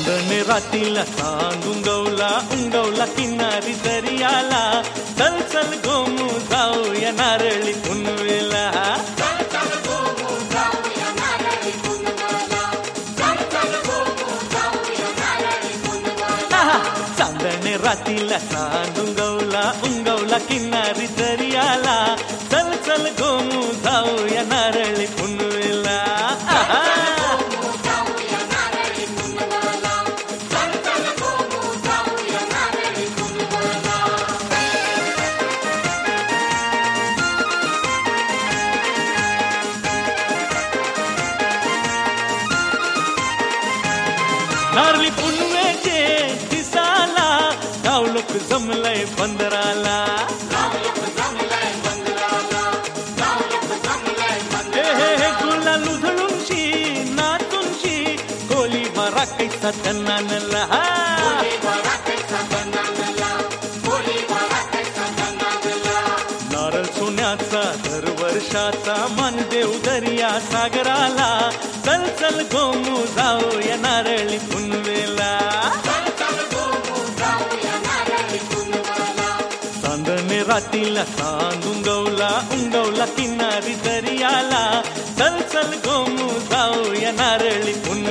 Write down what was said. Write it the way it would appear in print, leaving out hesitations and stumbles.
चांदणे रातीला चांद उंगवला किनारी दर्याला. चल चल गोमू जाऊया नारळी पुनवेला. चांदणे रातीला चांद उंगवला किनारी दर्याला. चल चल गोमू जाऊया नारळी पुनवेला. नारळी पुनवेचे दिसाला गाव लोक जमलंय बंदराला. हे गुलाल उधळूनशी नाचूनशी कोली मारा कैसा तन्नानला. नारळ सोन्याचा दरवर्षाचा मानदेव दर्या सागराला. चल चल गोमू जाऊया नारळी पुनवेला. चांदणे रातीला चांद उंगवला किनारी दर्याला. चल चल गोमू जाऊया नारळी पुनवेला.